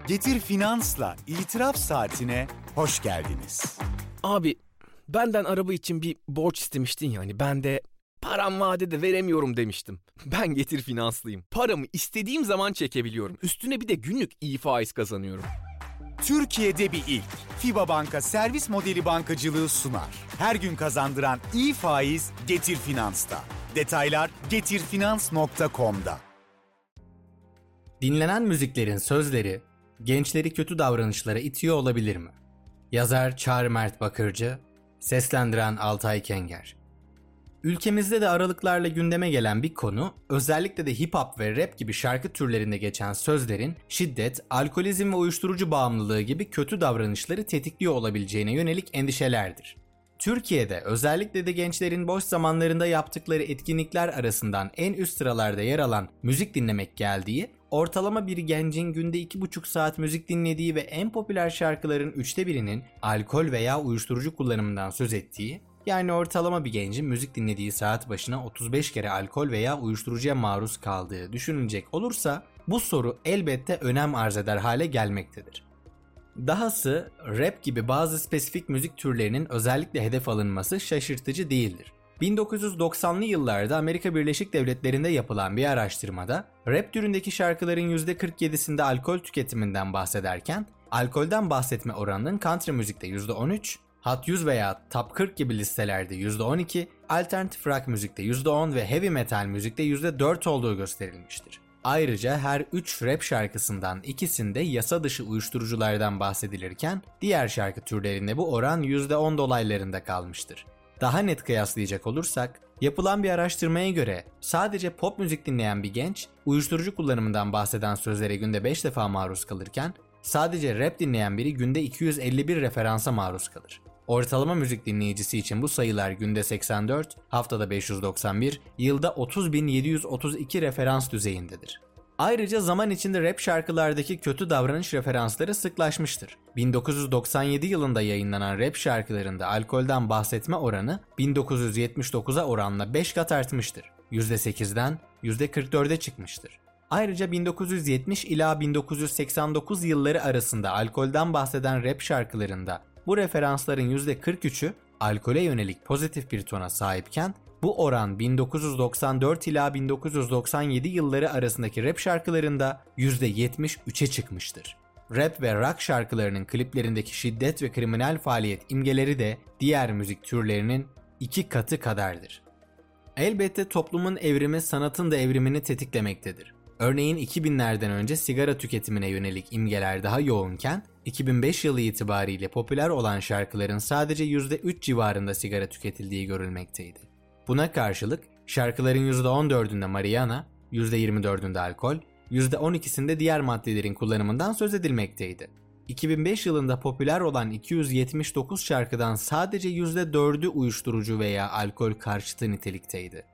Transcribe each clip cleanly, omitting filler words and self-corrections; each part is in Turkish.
Getir Finans'la İtiraf Saatine hoş geldiniz. Abi benden araba için bir borç istemiştin ya, hani ben de param vadede veremiyorum demiştim. Ben Getir Finanslıyım. Paramı istediğim zaman çekebiliyorum. Üstüne bir de günlük iyi faiz kazanıyorum. Türkiye'de bir ilk. FİBA Banka servis modeli bankacılığı sunar. Her gün kazandıran iyi faiz Getir Finans'ta. Detaylar getirfinans.com'da. Dinlenen müziklerin sözleri gençleri kötü davranışlara itiyor olabilir mi? Yazar Çağrı Mert Bakırcı, seslendiren Altay Kenger. Ülkemizde de aralıklarla gündeme gelen bir konu, özellikle de hip hop ve rap gibi şarkı türlerinde geçen sözlerin şiddet, alkolizm ve uyuşturucu bağımlılığı gibi kötü davranışları tetikliyor olabileceğine yönelik endişelerdir. Türkiye'de özellikle de gençlerin boş zamanlarında yaptıkları etkinlikler arasından en üst sıralarda yer alan müzik dinlemek geldiği, ortalama bir gencin günde 2,5 saat müzik dinlediği ve en popüler şarkıların 1/3'ünün alkol veya uyuşturucu kullanımından söz ettiği, yani ortalama bir gencin müzik dinlediği saat başına 35 kere alkol veya uyuşturucuya maruz kaldığı düşünülecek olursa bu soru elbette önem arz eder hale gelmektedir. Dahası rap gibi bazı spesifik müzik türlerinin özellikle hedef alınması şaşırtıcı değildir. 1990'lı yıllarda Amerika Birleşik Devletleri'nde yapılan bir araştırmada rap türündeki şarkıların %47'sinde alkol tüketiminden bahsederken alkolden bahsetme oranının country müzikte %13, Hot 100 veya Top 40 gibi listelerde %12, alternatif rock müzikte %10 ve heavy metal müzikte %4 olduğu gösterilmiştir. Ayrıca her 3 rap şarkısından ikisinde yasa dışı uyuşturuculardan bahsedilirken diğer şarkı türlerinde bu oran %10 dolaylarında kalmıştır. Daha net kıyaslayacak olursak, yapılan bir araştırmaya göre sadece pop müzik dinleyen bir genç, uyuşturucu kullanımından bahseden sözlere günde 5 defa maruz kalırken, sadece rap dinleyen biri günde 251 referansa maruz kalır. Ortalama müzik dinleyicisi için bu sayılar günde 84, haftada 591, yılda 30.732 referans düzeyindedir. Ayrıca zaman içinde rap şarkılardaki kötü davranış referansları sıklaşmıştır. 1997 yılında yayınlanan rap şarkılarında alkolden bahsetme oranı 1979'a oranla 5 kat artmıştır. %8'den %44'e çıkmıştır. Ayrıca 1970 ila 1989 yılları arasında alkolden bahseden rap şarkılarında bu referansların %43'ü alkole yönelik pozitif bir tona sahipken bu oran 1994 ila 1997 yılları arasındaki rap şarkılarında %73'e çıkmıştır. Rap ve rock şarkılarının kliplerindeki şiddet ve kriminal faaliyet imgeleri de diğer müzik türlerinin 2 katı kadardır. Elbette toplumun evrimi sanatın da evrimini tetiklemektedir. Örneğin 2000'lerden önce sigara tüketimine yönelik imgeler daha yoğunken 2005 yılı itibariyle popüler olan şarkıların sadece %3 civarında sigara tüketildiği görülmekteydi. Buna karşılık şarkıların %14'ünde marihuana, %24'ünde alkol, %12'sinde diğer maddelerin kullanımından söz edilmekteydi. 2005 yılında popüler olan 279 şarkıdan sadece %4'ü uyuşturucu veya alkol karşıtı nitelikteydi.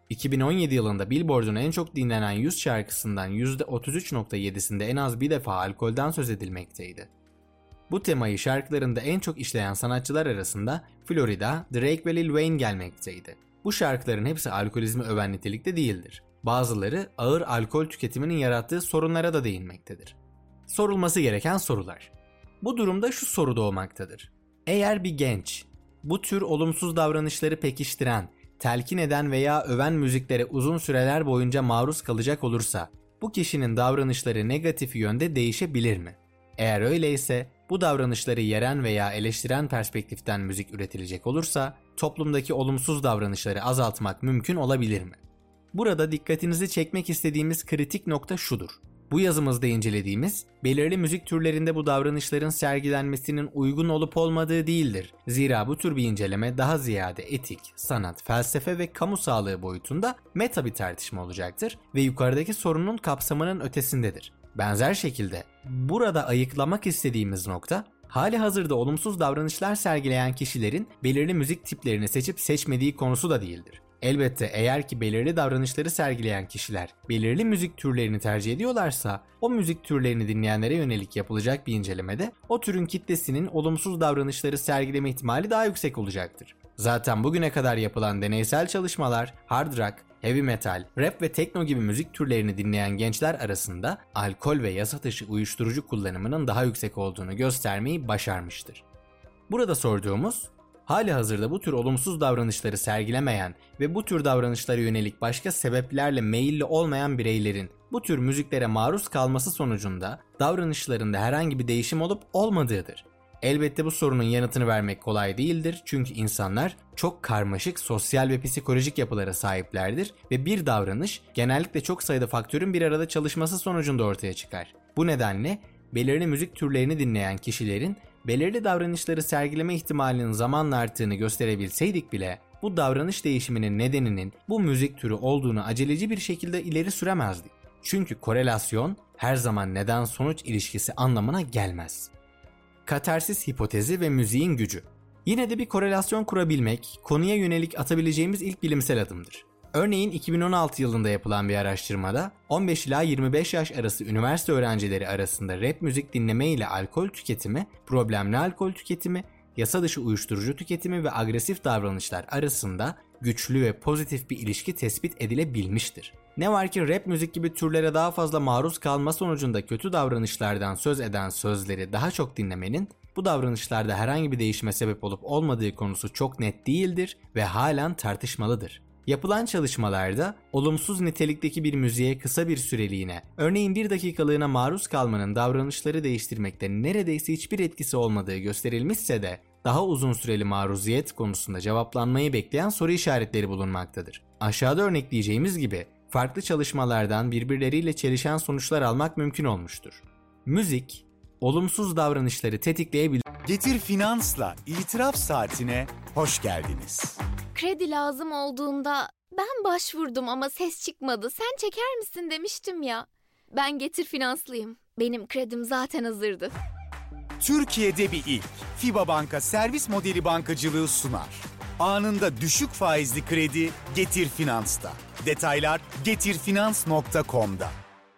2017 yılında Billboard'un en çok dinlenen 100 şarkısından %33.7'sinde en az bir defa alkolden söz edilmekteydi. Bu temayı şarkılarında en çok işleyen sanatçılar arasında Florida, Drake ve Lil Wayne gelmekteydi. Bu şarkıların hepsi alkolizmi öven nitelikte değildir. Bazıları ağır alkol tüketiminin yarattığı sorunlara da değinmektedir. Sorulması gereken sorular. Bu durumda şu soru doğmaktadır. Eğer bir genç, bu tür olumsuz davranışları pekiştiren, telkin eden veya öven müziklere uzun süreler boyunca maruz kalacak olursa, bu kişinin davranışları negatif yönde değişebilir mi? Eğer öyleyse, bu davranışları yeren veya eleştiren perspektiften müzik üretilecek olursa, toplumdaki olumsuz davranışları azaltmak mümkün olabilir mi? Burada dikkatinizi çekmek istediğimiz kritik nokta şudur. Bu yazımızda incelediğimiz, belirli müzik türlerinde bu davranışların sergilenmesinin uygun olup olmadığı değildir. Zira bu tür bir inceleme daha ziyade etik, sanat, felsefe ve kamu sağlığı boyutunda meta bir tartışma olacaktır ve yukarıdaki sorunun kapsamının ötesindedir. Benzer şekilde, burada ayıklamak istediğimiz nokta, hali hazırda olumsuz davranışlar sergileyen kişilerin belirli müzik tiplerini seçip seçmediği konusu da değildir. Elbette eğer ki belirli davranışları sergileyen kişiler belirli müzik türlerini tercih ediyorlarsa, o müzik türlerini dinleyenlere yönelik yapılacak bir incelemede o türün kitlesinin olumsuz davranışları sergileme ihtimali daha yüksek olacaktır. Zaten bugüne kadar yapılan deneysel çalışmalar hard rock, heavy metal, rap ve tekno gibi müzik türlerini dinleyen gençler arasında alkol ve yasa dışı uyuşturucu kullanımının daha yüksek olduğunu göstermeyi başarmıştır. Burada sorduğumuz, halihazırda bu tür olumsuz davranışları sergilemeyen ve bu tür davranışlara yönelik başka sebeplerle meyilli olmayan bireylerin bu tür müziklere maruz kalması sonucunda davranışlarında herhangi bir değişim olup olmadığıdır. Elbette bu sorunun yanıtını vermek kolay değildir çünkü insanlar çok karmaşık sosyal ve psikolojik yapılara sahiplerdir ve bir davranış genellikle çok sayıda faktörün bir arada çalışması sonucunda ortaya çıkar. Bu nedenle belirli müzik türlerini dinleyen kişilerin belirli davranışları sergileme ihtimalinin zamanla arttığını gösterebilseydik bile bu davranış değişiminin nedeninin bu müzik türü olduğunu aceleci bir şekilde ileri süremezdik. Çünkü korelasyon her zaman neden-sonuç ilişkisi anlamına gelmez. Katarsis hipotezi ve müziğin gücü. Yine de bir korelasyon kurabilmek, konuya yönelik atabileceğimiz ilk bilimsel adımdır. Örneğin 2016 yılında yapılan bir araştırmada 15 ila 25 yaş arası üniversite öğrencileri arasında rap müzik dinleme ile alkol tüketimi, problemli alkol tüketimi, yasa dışı uyuşturucu tüketimi ve agresif davranışlar arasında güçlü ve pozitif bir ilişki tespit edilebilmiştir. Ne var ki rap müzik gibi türlere daha fazla maruz kalma sonucunda kötü davranışlardan söz eden sözleri daha çok dinlemenin bu davranışlarda herhangi bir değişime sebep olup olmadığı konusu çok net değildir ve halen tartışmalıdır. Yapılan çalışmalarda olumsuz nitelikteki bir müziğe kısa bir süreliğine, örneğin 1 dakikalığına maruz kalmanın davranışları değiştirmekte neredeyse hiçbir etkisi olmadığı gösterilmişse de daha uzun süreli maruziyet konusunda cevaplanmayı bekleyen soru işaretleri bulunmaktadır. Aşağıda örnekleyeceğimiz gibi farklı çalışmalardan birbirleriyle çelişen sonuçlar almak mümkün olmuştur. Müzik, olumsuz davranışları tetikleyebilir. Getir Finans'la itiraf saatine hoş geldiniz. Kredi lazım olduğunda ben başvurdum ama ses çıkmadı. Sen çeker misin demiştim ya. Ben Getir Finanslıyım. Benim kredim zaten hazırdı. Türkiye'de bir ilk. FIBA Banka servis modeli bankacılığı sunar. Anında düşük faizli kredi Getir Finans'ta. Detaylar getirfinans.com'da.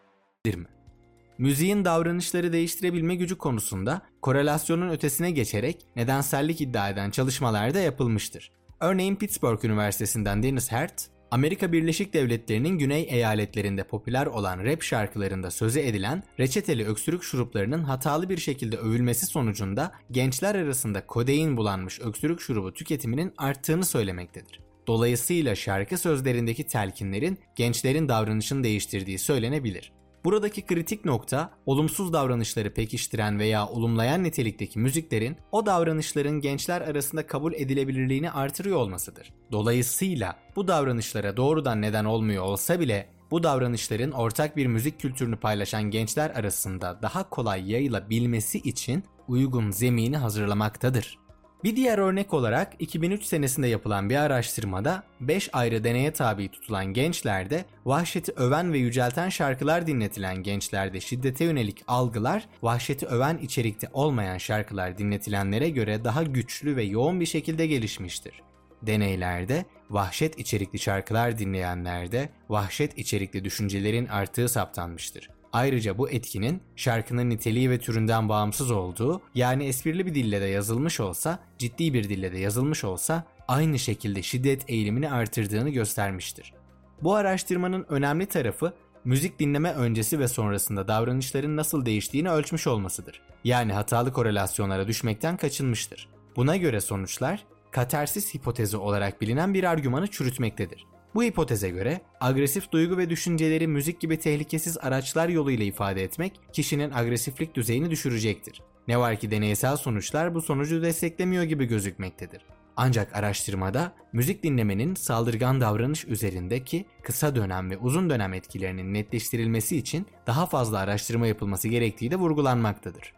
Müziğin davranışları değiştirebilme gücü konusunda korelasyonun ötesine geçerek nedensellik iddia eden çalışmalar da yapılmıştır. Örneğin Pittsburgh Üniversitesi'nden Dennis Hart, Amerika Birleşik Devletleri'nin güney eyaletlerinde popüler olan rap şarkılarında sözü edilen reçeteli öksürük şuruplarının hatalı bir şekilde övülmesi sonucunda gençler arasında kodein bulanmış öksürük şurubu tüketiminin arttığını söylemektedir. Dolayısıyla şarkı sözlerindeki telkinlerin gençlerin davranışını değiştirdiği söylenebilir. Buradaki kritik nokta, olumsuz davranışları pekiştiren veya olumlayan nitelikteki müziklerin o davranışların gençler arasında kabul edilebilirliğini artırıyor olmasıdır. Dolayısıyla bu davranışlara doğrudan neden olmuyor olsa bile bu davranışların ortak bir müzik kültürünü paylaşan gençler arasında daha kolay yayılabilmesi için uygun zemini hazırlamaktadır. Bir diğer örnek olarak 2003 senesinde yapılan bir araştırmada 5 ayrı deneye tabi tutulan gençlerde vahşeti öven ve yücelten şarkılar dinletilen gençlerde şiddete yönelik algılar vahşeti öven içerikte olmayan şarkılar dinletilenlere göre daha güçlü ve yoğun bir şekilde gelişmiştir. Deneylerde vahşet içerikli şarkılar dinleyenlerde vahşet içerikli düşüncelerin arttığı saptanmıştır. Ayrıca bu etkinin şarkının niteliği ve türünden bağımsız olduğu, yani esprili bir dille de yazılmış olsa, ciddi bir dille de yazılmış olsa aynı şekilde şiddet eğilimini artırdığını göstermiştir. Bu araştırmanın önemli tarafı müzik dinleme öncesi ve sonrasında davranışların nasıl değiştiğini ölçmüş olmasıdır. Yani hatalı korelasyonlara düşmekten kaçınmıştır. Buna göre sonuçlar katarsis hipotezi olarak bilinen bir argümanı çürütmektedir. Bu hipoteze göre agresif duygu ve düşünceleri müzik gibi tehlikesiz araçlar yoluyla ifade etmek kişinin agresiflik düzeyini düşürecektir. Ne var ki deneysel sonuçlar bu sonucu desteklemiyor gibi gözükmektedir. Ancak araştırmada müzik dinlemenin saldırgan davranış üzerindeki kısa dönem ve uzun dönem etkilerinin netleştirilmesi için daha fazla araştırma yapılması gerektiği de vurgulanmaktadır.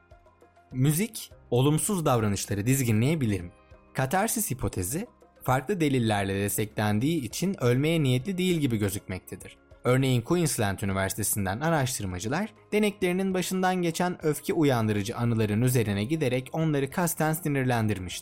Müzik, olumsuz davranışları dizginleyebilir mi? Katarsis hipotezi, farklı delillerle desteklendiği için ölmeye niyetli değil gibi gözükmektedir. Örneğin Queensland Üniversitesi'nden araştırmacılar, deneklerinin başından geçen öfke uyandırıcı anıların üzerine giderek onları kasten sinirlendirmiştir.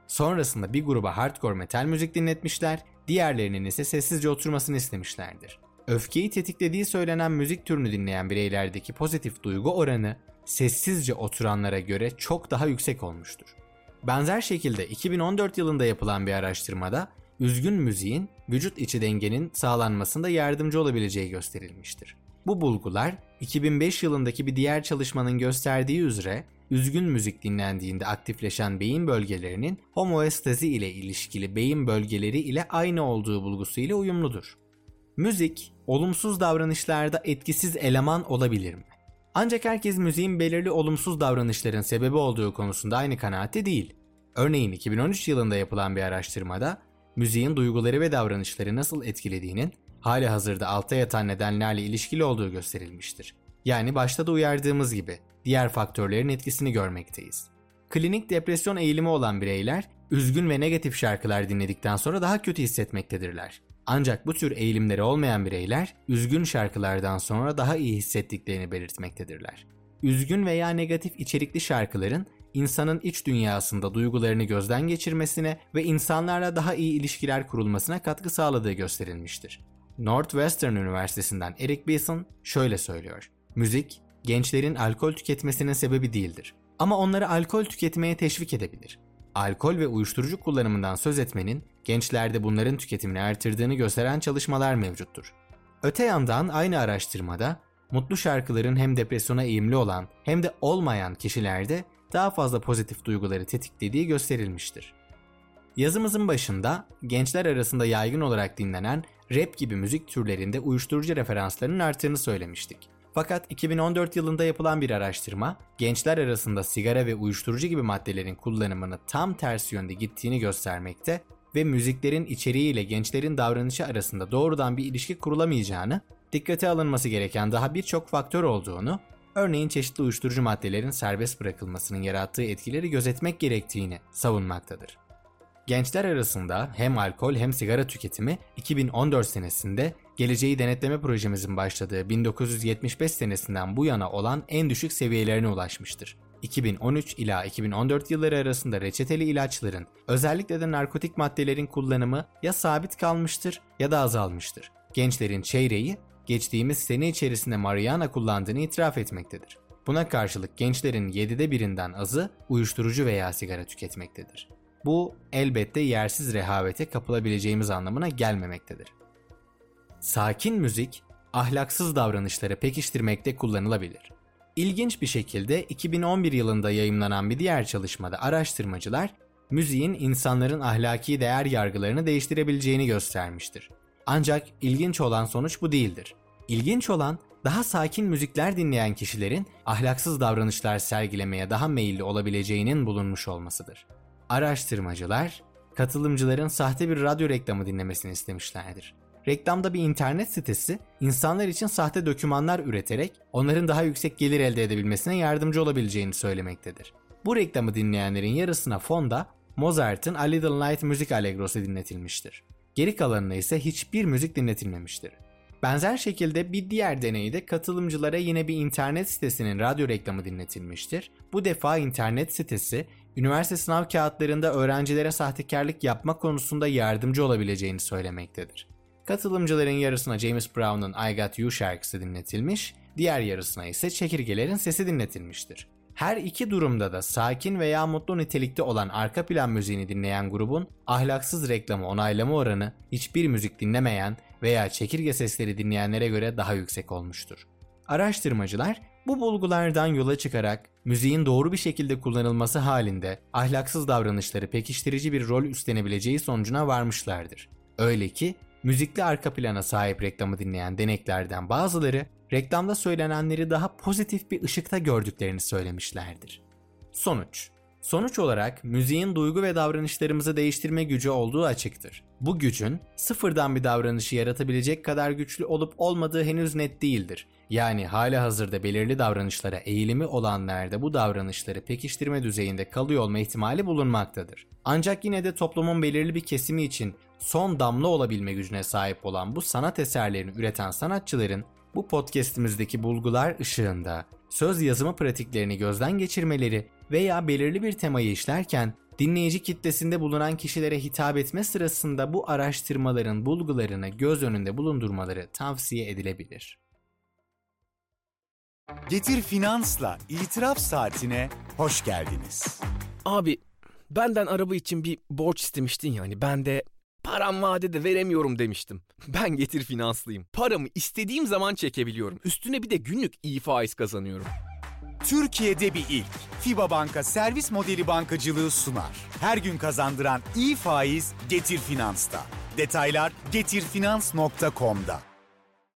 Sonrasında bir gruba hardcore metal müzik dinletmişler, diğerlerinin ise sessizce oturmasını istemişlerdir. Öfkeyi tetiklediği söylenen müzik türünü dinleyen bireylerdeki pozitif duygu oranı sessizce oturanlara göre çok daha yüksek olmuştur. Benzer şekilde 2014 yılında yapılan bir araştırmada üzgün müziğin vücut içi dengenin sağlanmasında yardımcı olabileceği gösterilmiştir. Bu bulgular 2005 yılındaki bir diğer çalışmanın gösterdiği üzere üzgün müzik dinlendiğinde aktifleşen beyin bölgelerinin homoestazi ile ilişkili beyin bölgeleri ile aynı olduğu bulgusuyla uyumludur. Müzik, olumsuz davranışlarda etkisiz eleman olabilir mi? Ancak herkes müziğin belirli olumsuz davranışların sebebi olduğu konusunda aynı kanaatte değil. Örneğin 2013 yılında yapılan bir araştırmada müziğin duyguları ve davranışları nasıl etkilediğinin halihazırda altta yatan nedenlerle ilişkili olduğu gösterilmiştir. Yani başta da uyardığımız gibi diğer faktörlerin etkisini görmekteyiz. Klinik depresyon eğilimi olan bireyler üzgün ve negatif şarkılar dinledikten sonra daha kötü hissetmektedirler. Ancak bu tür eğilimleri olmayan bireyler üzgün şarkılardan sonra daha iyi hissettiklerini belirtmektedirler. Üzgün veya negatif içerikli şarkıların insanın iç dünyasında duygularını gözden geçirmesine ve insanlarla daha iyi ilişkiler kurulmasına katkı sağladığı gösterilmiştir. Northwestern Üniversitesi'nden Eric Beeson şöyle söylüyor: "Müzik, gençlerin alkol tüketmesinin sebebi değildir. Ama onları alkol tüketmeye teşvik edebilir. Alkol ve uyuşturucu kullanımından söz etmenin gençlerde bunların tüketimini artırdığını gösteren çalışmalar mevcuttur." Öte yandan aynı araştırmada mutlu şarkıların hem depresyona eğilimli olan hem de olmayan kişilerde daha fazla pozitif duyguları tetiklediği gösterilmiştir. Yazımızın başında gençler arasında yaygın olarak dinlenen rap gibi müzik türlerinde uyuşturucu referanslarının arttığını söylemiştik. Fakat 2014 yılında yapılan bir araştırma, gençler arasında sigara ve uyuşturucu gibi maddelerin kullanımını tam tersi yönde gittiğini göstermekte ve müziklerin içeriğiyle gençlerin davranışı arasında doğrudan bir ilişki kurulamayacağını, dikkate alınması gereken daha birçok faktör olduğunu, örneğin çeşitli uyuşturucu maddelerin serbest bırakılmasının yarattığı etkileri gözetmek gerektiğini savunmaktadır. Gençler arasında hem alkol hem sigara tüketimi 2014 senesinde Geleceği Denetleme Projemizin başladığı 1975 senesinden bu yana olan en düşük seviyelerine ulaşmıştır. 2013 ila 2014 yılları arasında reçeteli ilaçların, özellikle de narkotik maddelerin kullanımı ya sabit kalmıştır ya da azalmıştır. Gençlerin çeyreği geçtiğimiz sene içerisinde marihuana kullandığını itiraf etmektedir. Buna karşılık gençlerin 7'de 1'inden azı uyuşturucu veya sigara tüketmektedir. Bu elbette yersiz rehavete kapılabileceğimiz anlamına gelmemektedir. Sakin müzik, ahlaksız davranışları pekiştirmekte kullanılabilir. İlginç bir şekilde 2011 yılında yayımlanan bir diğer çalışmada araştırmacılar, müziğin insanların ahlaki değer yargılarını değiştirebileceğini göstermiştir. Ancak ilginç olan sonuç bu değildir. İlginç olan, daha sakin müzikler dinleyen kişilerin ahlaksız davranışlar sergilemeye daha meyilli olabileceğinin bulunmuş olmasıdır. Araştırmacılar, katılımcıların sahte bir radyo reklamı dinlemesini istemişlerdir. Reklamda bir internet sitesi, insanlar için sahte dokümanlar üreterek onların daha yüksek gelir elde edebilmesine yardımcı olabileceğini söylemektedir. Bu reklamı dinleyenlerin yarısına fonda Mozart'ın A Little Night müzik allegrosu dinletilmiştir. Geri kalanına ise hiçbir müzik dinletilmemiştir. Benzer şekilde bir diğer deneyde katılımcılara yine bir internet sitesinin radyo reklamı dinletilmiştir. Bu defa internet sitesi, üniversite sınav kağıtlarında öğrencilere sahtekarlık yapma konusunda yardımcı olabileceğini söylemektedir. Katılımcıların yarısına James Brown'un I Got You şarkısı dinletilmiş, diğer yarısına ise çekirgelerin sesi dinletilmiştir. Her iki durumda da sakin veya mutlu nitelikte olan arka plan müziğini dinleyen grubun ahlaksız reklamı onaylama oranı hiçbir müzik dinlemeyen veya çekirge sesleri dinleyenlere göre daha yüksek olmuştur. Araştırmacılar bu bulgulardan yola çıkarak müziğin doğru bir şekilde kullanılması halinde ahlaksız davranışları pekiştirici bir rol üstlenebileceği sonucuna varmışlardır. Öyle ki müzikli arka plana sahip reklamı dinleyen deneklerden bazıları reklamda söylenenleri daha pozitif bir ışıkta gördüklerini söylemişlerdir. Sonuç olarak müziğin duygu ve davranışlarımızı değiştirme gücü olduğu açıktır. Bu gücün sıfırdan bir davranışı yaratabilecek kadar güçlü olup olmadığı henüz net değildir. Yani halihazırda belirli davranışlara eğilimi olanlarda bu davranışları pekiştirme düzeyinde kalıyor olma ihtimali bulunmaktadır. Ancak yine de toplumun belirli bir kesimi için son damla olabilme gücüne sahip olan bu sanat eserlerini üreten sanatçıların bu podcast'imizdeki bulgular ışığında söz yazımı pratiklerini gözden geçirmeleri veya belirli bir temayı işlerken Dinleyici kitlesinde bulunan kişilere hitap etme sırasında bu araştırmaların bulgularını göz önünde bulundurmaları tavsiye edilebilir. Getir Finans'la İtiraf Saatine hoş geldiniz. Abi benden araba için bir borç istemiştin yani ben de param vadede veremiyorum demiştim. Ben Getir Finanslıyım. Paramı istediğim zaman çekebiliyorum. Üstüne bir de günlük iyi faiz kazanıyorum. Türkiye'de bir ilk. FIBA Banka servis modeli bankacılığı sunar. Her gün kazandıran iyi faiz Getir Finans'ta. Detaylar getirfinans.com'da.